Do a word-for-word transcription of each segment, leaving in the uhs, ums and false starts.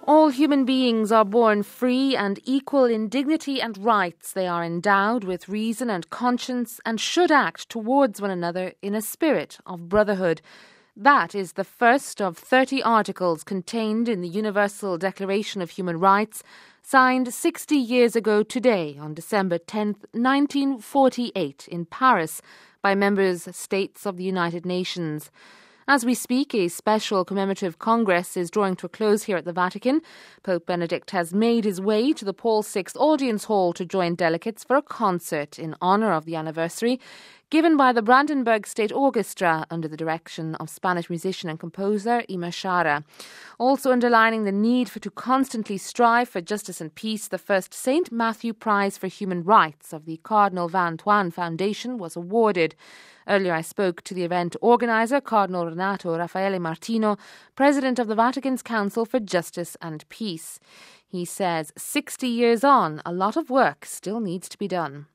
All human beings are born free and equal in dignity and rights. They are endowed with reason and conscience and should act towards one another in a spirit of brotherhood. That is the first of thirty articles contained in the Universal Declaration of Human Rights, signed sixty years ago today on December tenth, nineteen forty-eight in Paris by members states of the United Nations. As we speak, a special commemorative congress is drawing to a close here at the Vatican. Pope Benedict has made his way to the Paul the Sixth Audience Hall to join delegates for a concert in honour of the anniversary, given by the Brandenburg State Orchestra under the direction of Spanish musician and composer Ima Shara. Also underlining the need for to constantly strive for justice and peace, the first Saint Matthew Prize for Human Rights of the Cardinal Vantuan Foundation was awarded. Earlier I spoke to the event organiser, Cardinal Renato Raffaele Martino, President of the Vatican's Council for Justice and Peace. He says sixty years on, a lot of work still needs to be done.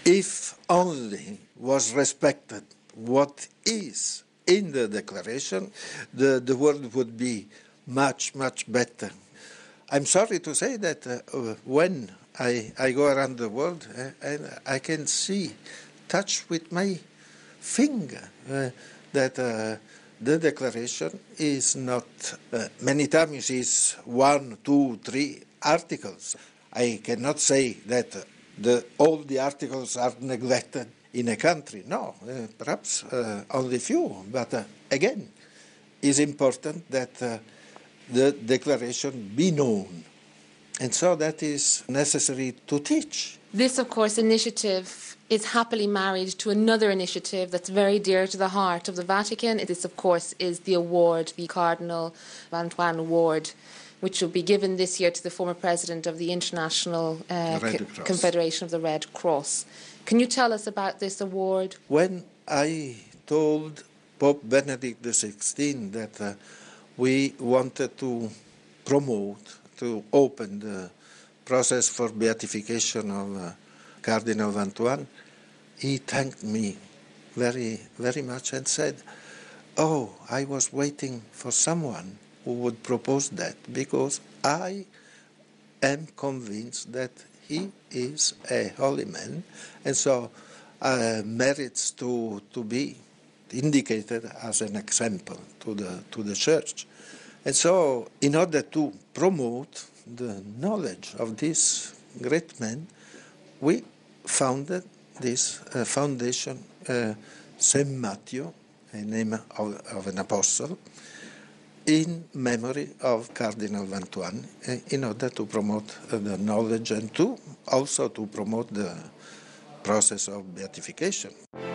If only was respected what is in the declaration, the, the world would be much, much better. I'm sorry to say that uh, when I, I go around the world, uh, and I can see, touch with my finger, uh, that uh, the declaration is not, uh, many times is one, two, three articles. I cannot say that uh, The, all the articles are neglected in a country. No, uh, perhaps uh, only few. But uh, again, it's important that uh, the declaration be known. And so that is necessary to teach. This, of course, initiative is happily married to another initiative that's very dear to the heart of the Vatican. This, of course, is the award, the Cardinal Vantuan Award, which will be given this year to the former president of the International uh, Co- Confederation of the Red Cross. Can you tell us about this award? When I told Pope Benedict the sixteenth that uh, we wanted to promote, to open the process for beatification of uh, Cardinal Vantuan, he thanked me very, very much and said, "Oh, I was waiting for someone who would propose that, because I am convinced that he is a holy man, and so uh, merits to to be indicated as an example to the to the Church." And so, in order to promote the knowledge of this great man, we founded this uh, foundation, uh, Saint Matthew, a name of, of an apostle, in memory of Cardinal Vantuan, in order to promote the knowledge and to also to promote the process of beatification.